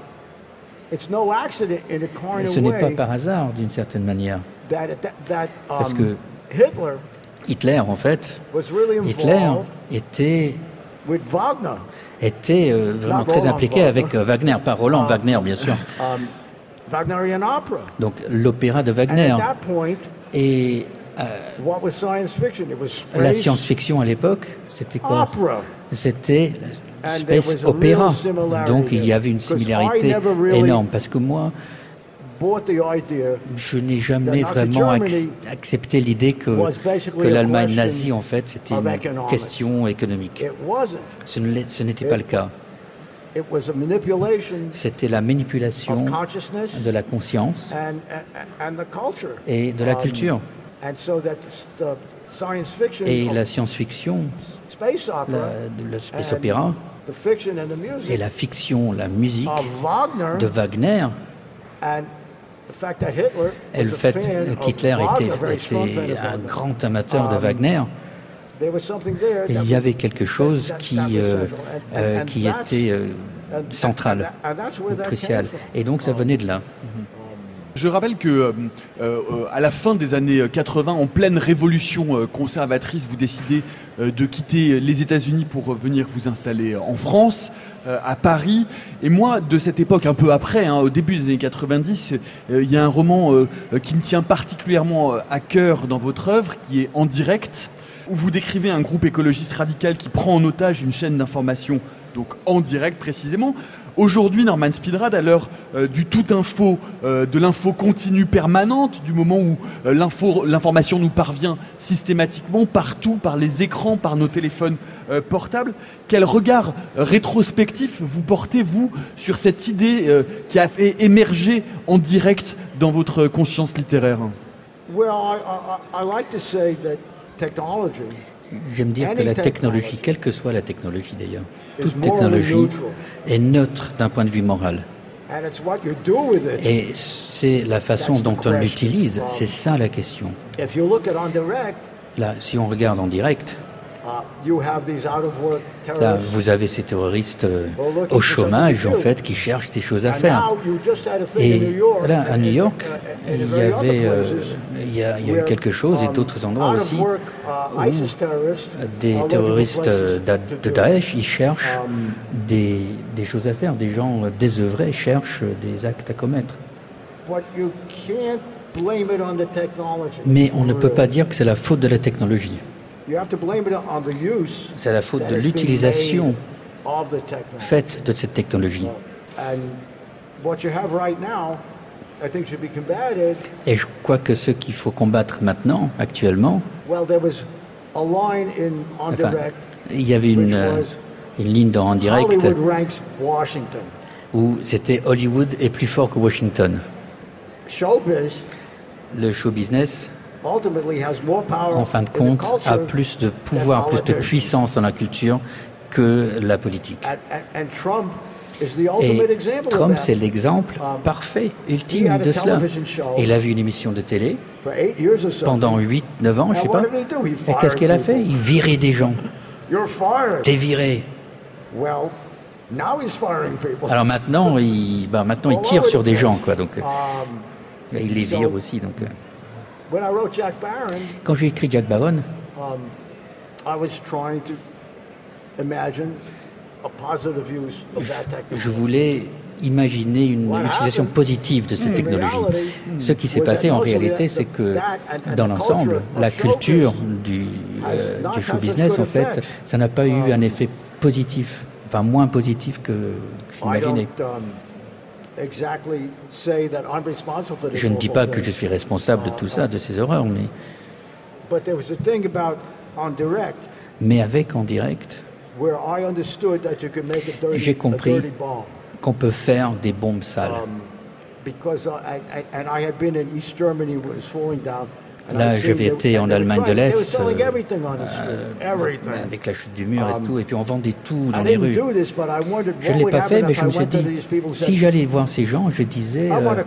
Et ce n'est pas par hasard, d'une certaine manière, parce que Hitler, en fait, était vraiment très impliqué avec Wagner, pas Roland Wagner, bien sûr. Donc l'opéra de Wagner. Et la science-fiction à l'époque, c'était quoi? C'était space opéra. Donc il y avait une similarité énorme, parce que moi, je n'ai jamais vraiment accepté l'idée que l'Allemagne nazie, en fait, c'était une question économique. Ce n'était pas le cas. C'était la manipulation de la conscience et de la culture. Et la science-fiction, le space opéra, et la fiction, la musique de Wagner, et le fait qu'Hitler était un grand amateur de Wagner, il y avait quelque chose qui était central, crucial. Et donc ça venait de là. Je rappelle que à la fin des années 80, en pleine révolution conservatrice, vous décidez de quitter les États-Unis pour venir vous installer en France, à Paris. Et moi, de cette époque, un peu après, au début des années 90, il y a un roman qui me tient particulièrement à cœur dans votre œuvre, qui est En direct, où vous décrivez un groupe écologiste radical qui prend en otage une chaîne d'information, donc en direct précisément. Aujourd'hui, Norman Speedrad, à l'heure du tout info, de l'info continue permanente, du moment où l'information nous parvient systématiquement partout, par les écrans, par nos téléphones portables, quel regard rétrospectif vous portez, vous, sur cette idée qui a fait émerger En direct dans votre conscience littéraire? J'aime dire que la technologie, quelle que soit la technologie d'ailleurs, toute technologie est neutre d'un point de vue moral. Et c'est la façon dont on l'utilise, c'est ça la question. Là, si on regarde En direct, Là, vous avez ces terroristes au chômage, en fait, qui cherchent des choses à faire. Et là, à New York, il y a eu quelque chose, et d'autres endroits aussi, où des terroristes de Daesh, ils cherchent des choses à faire. Des gens désœuvrés cherchent des actes à commettre. Mais on ne peut pas dire que c'est la faute de la technologie. C'est la faute de l'utilisation faite de cette technologie. Et je crois que ce qu'il faut combattre maintenant, actuellement, il y avait une ligne en direct où c'était Hollywood est plus fort que Washington. Le show business, en fin de compte, a plus de pouvoir, plus de puissance dans la culture que la politique. Et Trump, c'est l'exemple parfait, ultime de cela. Il a vu une émission de télé pendant 8-9 ans, je ne sais pas. Et qu'est-ce qu'il a fait? Il virait des gens. T'es viré. Alors maintenant, il tire sur des gens, quoi. Donc, il les vire aussi. Donc, quand j'ai écrit Jack Barron, je voulais imaginer une utilisation positive de cette technologie. Ce qui s'est passé en réalité, c'est que dans l'ensemble, la culture du show business, en fait, ça n'a pas eu un effet positif, enfin moins positif que j'imaginais. Je ne dis pas que je suis responsable de tout ça, de ces horreurs, mais avec en direct, j'ai compris qu'on peut faire des bombes sales. Là, j'avais été en Allemagne de l'Est, avec la chute du mur et tout, et puis on vendait tout dans les rues. Je ne l'ai pas fait, mais je me suis dit, si j'allais voir ces gens, je disais,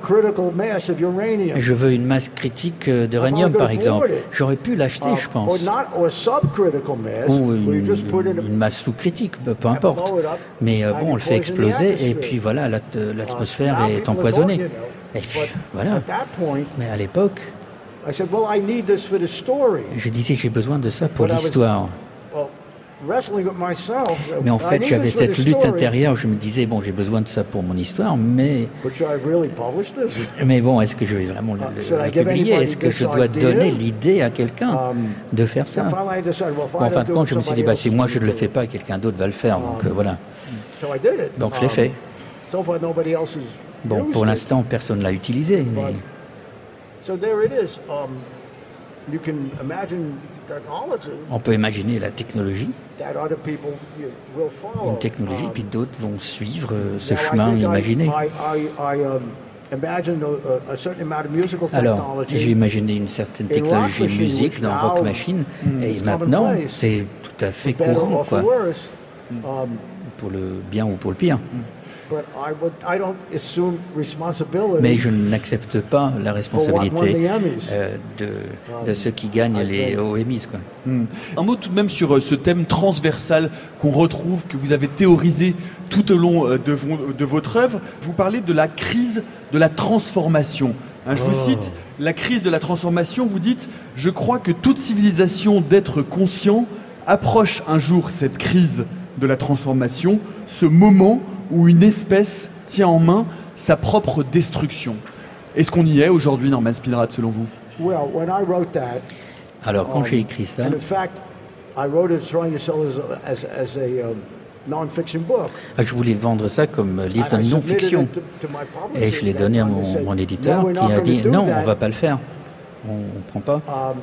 je veux une masse critique d'uranium, par exemple. J'aurais pu l'acheter, je pense. Ou une masse sous-critique, peu importe. Mais bon, on le fait exploser, et puis voilà, l'atmosphère est empoisonnée. Et puis voilà. Mais à l'époque, je disais, j'ai besoin de ça pour l'histoire. Mais en fait, j'avais cette lutte intérieure. Je me disais, bon, j'ai besoin de ça pour mon histoire, mais bon, est-ce que je vais vraiment le publier? Est-ce que je dois donner l'idée à quelqu'un de faire ça? En fin de compte, je me suis dit, si moi je ne le fais pas, quelqu'un d'autre va le faire. Donc voilà. Donc je l'ai fait. Bon, pour l'instant, personne ne l'a utilisé, mais... On peut imaginer la technologie, une technologie, puis d'autres vont suivre ce chemin imaginé. Alors, j'ai imaginé une certaine technologie musique dans Rock Machine, et maintenant, c'est tout à fait courant, quoi, pour le bien ou pour le pire. Mais je n'accepte pas la responsabilité de ceux qui gagnent les Emmys. Un mot tout de même sur ce thème transversal qu'on retrouve, que vous avez théorisé tout au long de votre œuvre. Vous parlez de la crise de la transformation. Je vous cite, la crise de la transformation, vous dites « Je crois que toute civilisation d'être conscient approche un jour cette crise de la transformation, ce moment où une espèce tient en main sa propre destruction. » Est-ce qu'on y est aujourd'hui, Norman Spinrad, selon vous? Alors, quand j'ai écrit ça, je voulais vendre ça comme livre de non-fiction. Et je l'ai donné à mon éditeur qui a dit « Non, on ne va pas le faire. On ne prend pas. »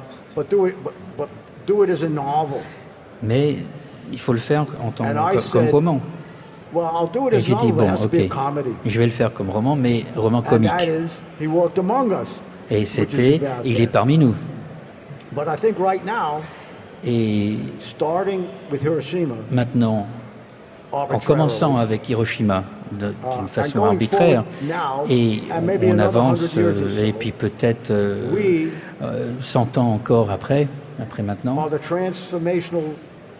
Mais il faut le faire comme roman. Et j'ai dit, bon, ok, je vais le faire comme roman, mais roman comique. Et c'était, il est parmi nous. Et maintenant, en commençant avec Hiroshima d'une façon arbitraire, et on avance, et puis peut-être 100 ans encore après maintenant,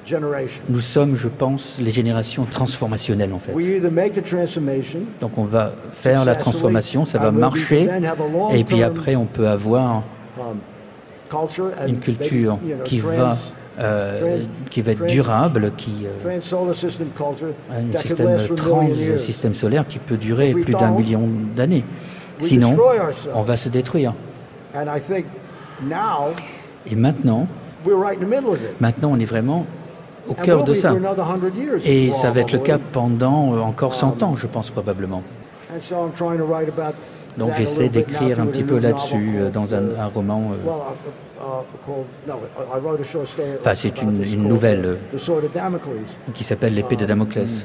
Nous sommes, je pense, les générations transformationnelles en fait. Donc on va faire la transformation, ça va marcher, et puis après on peut avoir une culture qui va être durable, un système solaire qui peut durer plus d'1 million d'années. Sinon, on va se détruire. Et maintenant, on est vraiment au cœur de ça. Et ça va être le cas pendant encore 100 ans, je pense probablement. Donc j'essaie d'écrire un petit peu là-dessus dans un roman. Enfin, c'est une nouvelle qui s'appelle L'épée de Damoclès.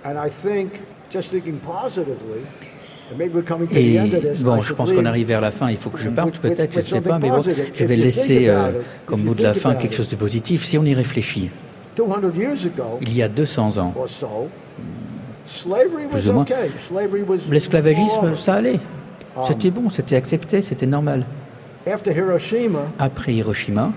Et bon, je pense qu'on arrive vers la fin, il faut que je parte peut-être, je ne sais pas, mais bon, je vais laisser comme mot de la fin quelque chose de positif. Si on y réfléchit, il y a 200 ans, plus ou moins, l'esclavagisme, ça allait. C'était bon, c'était accepté, c'était normal. Après Hiroshima,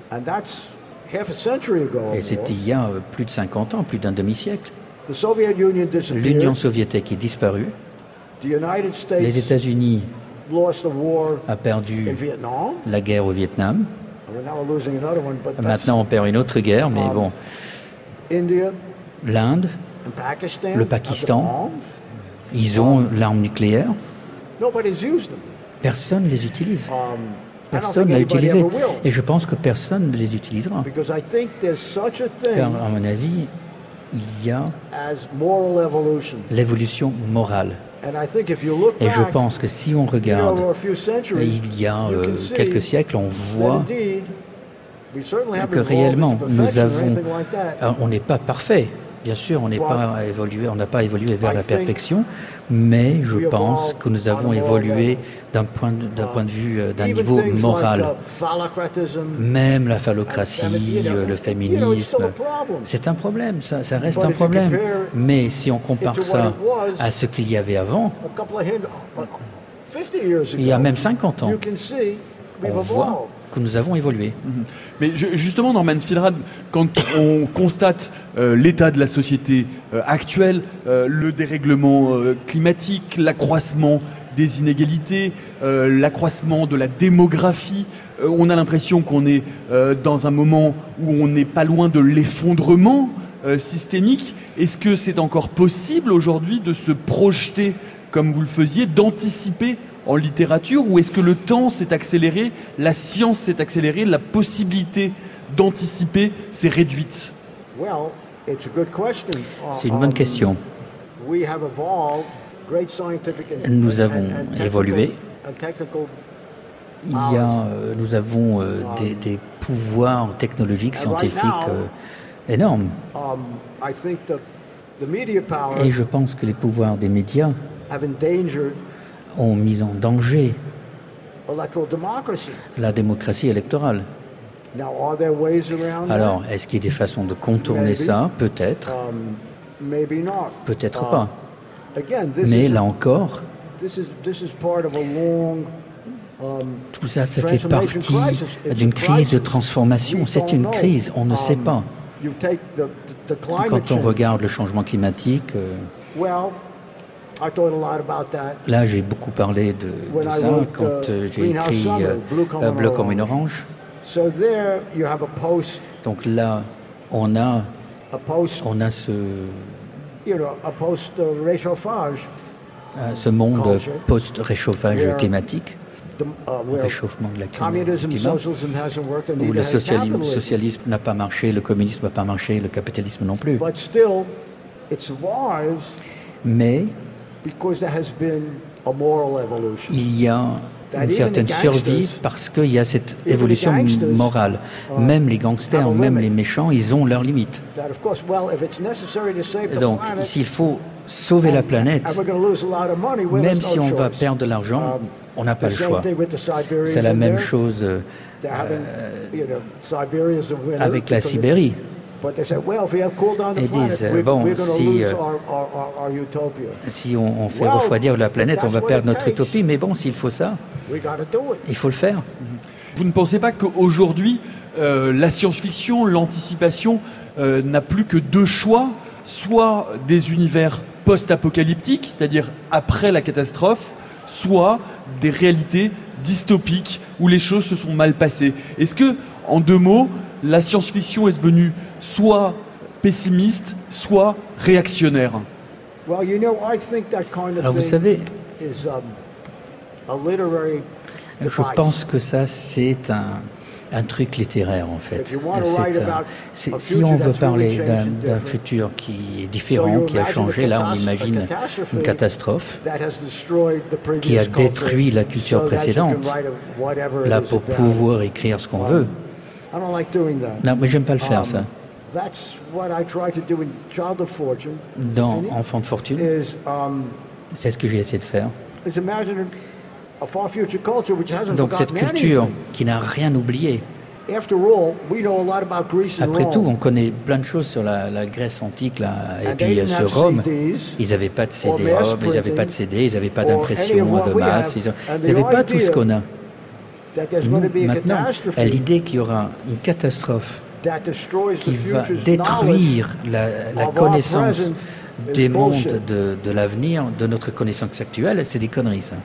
et c'était il y a plus de 50 ans, plus d'un demi-siècle, l'Union soviétique est disparue. Les États-Unis ont perdu la guerre au Vietnam. Maintenant, on perd une autre guerre, mais bon. L'Inde, le Pakistan, ils ont l'arme nucléaire. Personne ne les utilise. Personne ne l'a utilisé. Et je pense que personne ne les utilisera. Car, à mon avis, il y a l'évolution morale. Et je pense que si on regarde, il y a quelques siècles, on voit que réellement, on n'est pas parfait. Bien sûr, on n'a pas évolué vers la perfection, mais je pense que nous avons évolué d'un point de vue, d'un niveau moral. Même la phallocratie, le féminisme, c'est un problème, ça reste un problème. Mais si on compare ça à ce qu'il y avait avant, il y a même 50 ans, on voit que nous avons évolué. Mais justement, Norman Spilrad, quand on constate l'état de la société actuelle, le dérèglement climatique, l'accroissement des inégalités, l'accroissement de la démographie, on a l'impression qu'on est dans un moment où on n'est pas loin de l'effondrement systémique. Est-ce que c'est encore possible aujourd'hui de se projeter comme vous le faisiez, d'anticiper en littérature, ou est-ce que le temps s'est accéléré, la science s'est accélérée, la possibilité d'anticiper s'est réduite? C'est une bonne question. Nous avons évolué. Nous avons des pouvoirs technologiques, scientifiques énormes. Et je pense que les pouvoirs des médias ont mis en danger la démocratie électorale. Alors, est-ce qu'il y a des façons de contourner ça? Peut-être. Peut-être pas. Mais là encore, tout ça, ça fait partie d'une crise de transformation. C'est une crise, on ne sait pas. Quand on regarde le changement climatique, là, j'ai beaucoup parlé de ça quand j'ai écrit Bleu comme une orange. Donc là, on a ce monde post-réchauffage climatique, réchauffement de la climat, où le socialisme n'a pas marché, le communisme n'a pas marché, le capitalisme non plus. Mais il y a une certaine survie parce qu'il y a cette évolution morale. Même les gangsters, même les méchants, ils ont leurs limites. Donc, s'il faut sauver la planète, même si on va perdre de l'argent, on n'a pas le choix. C'est la même chose avec la Sibérie. Ils disent, bon, si on fait refroidir la planète, on va perdre notre utopie, mais bon, s'il faut ça, il faut le faire. Vous ne pensez pas qu'aujourd'hui, la science-fiction, l'anticipation n'a plus que deux choix, soit des univers post-apocalyptiques, c'est-à-dire après la catastrophe, soit des réalités dystopiques où les choses se sont mal passées. Est-ce que, en deux mots, la science-fiction est devenue soit pessimiste, soit réactionnaire? Alors vous savez, je pense que ça c'est un truc littéraire en fait. Si on veut parler d'un futur qui est différent, qui a changé, là on imagine une catastrophe qui a détruit la culture précédente, là pour pouvoir écrire ce qu'on veut. Non, mais j'aime pas le faire ça. Dans Enfant de fortune, c'est ce que j'ai essayé de faire. Donc cette culture qui n'a rien oublié. Après tout, on connaît plein de choses sur la Grèce antique là, et puis sur Rome. Ils n'avaient pas de CD-ROM, ils n'avaient pas de CD, ils n'avaient pas d'impression de masse, ils n'avaient pas tout ce qu'on a. Maintenant, à l'idée qu'il y aura une catastrophe qui va détruire la connaissance des mondes de l'avenir, de notre connaissance actuelle, c'est des conneries, ça.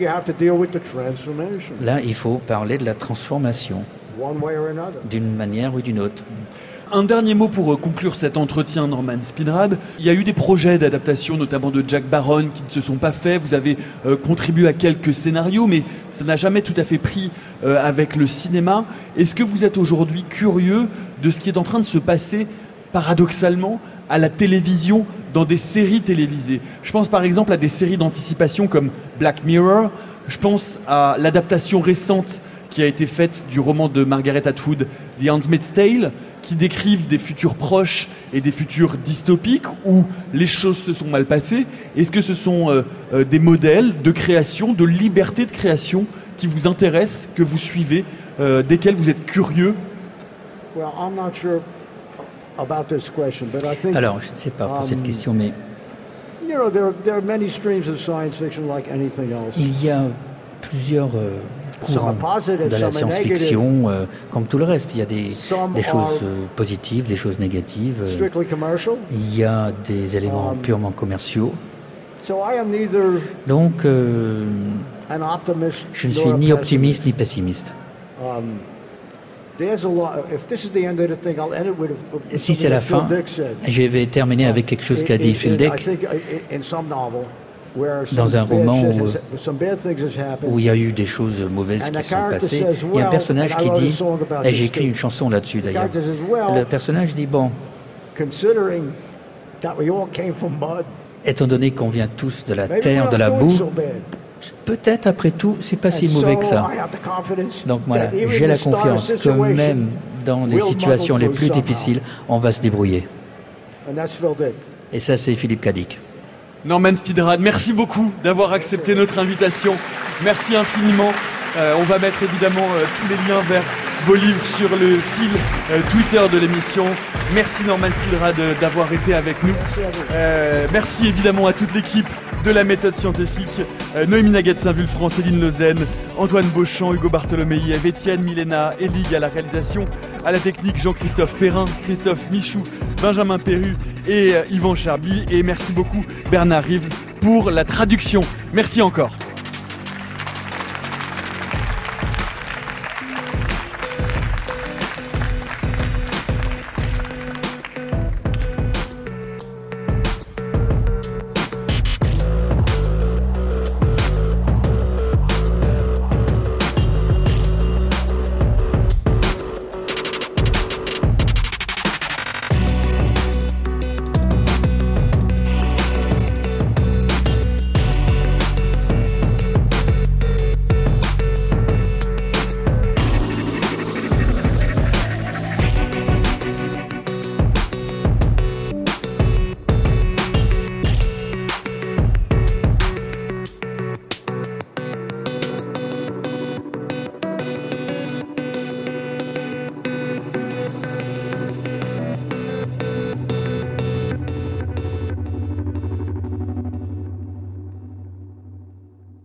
Là, il faut parler de la transformation, d'une manière ou d'une autre. Un dernier mot pour conclure cet entretien, Norman Spinrad. Il y a eu des projets d'adaptation, notamment de Jack Baron, qui ne se sont pas faits. Vous avez contribué à quelques scénarios, mais ça n'a jamais tout à fait pris avec le cinéma. Est-ce que vous êtes aujourd'hui curieux de ce qui est en train de se passer, paradoxalement, à la télévision, dans des séries télévisées? Je pense par exemple à des séries d'anticipation comme Black Mirror. Je pense à l'adaptation récente qui a été faite du roman de Margaret Atwood, The Handmaid's Tale, qui décrivent des futurs proches et des futurs dystopiques où les choses se sont mal passées. Est-ce que ce sont des modèles de création, de liberté de création qui vous intéressent, que vous suivez, desquels vous êtes curieux? Alors, je ne sais pas pour cette question, mais il y a plusieurs courants de la science-fiction, comme tout le reste. Il y a des choses positives, des choses négatives. Il y a des éléments purement commerciaux. Donc, je ne suis ni optimiste ni pessimiste. Si c'est la fin, je vais terminer avec quelque chose qu'a dit Phil Dick. Dans un roman où il y a eu des choses mauvaises qui se sont passées, il y a un personnage qui dit, et j'ai écrit une chanson là-dessus d'ailleurs, le personnage dit, bon, étant donné qu'on vient tous de la terre, de la boue, peut-être après tout, c'est pas si mauvais que ça. Donc voilà, j'ai la confiance que même dans les situations les plus difficiles, on va se débrouiller. Et ça, c'est Philippe K. Dick. Norman Spinrad, merci beaucoup d'avoir accepté notre invitation. Merci infiniment. On va mettre évidemment tous les liens vers vos livres sur le fil Twitter de l'émission. Merci Norman Spinrad d'avoir été avec nous. Merci évidemment à toute l'équipe de la méthode scientifique, Noémie Naguet-Saint-Vulfranc, Céline Lausanne, Antoine Beauchamp, Hugo Bartholomeïev, Étienne Milena, Elie à la réalisation, à la technique Jean-Christophe Perrin, Christophe Michou, Benjamin Perru et Yvan Charby. Et merci beaucoup Bernard Rives pour la traduction. Merci encore.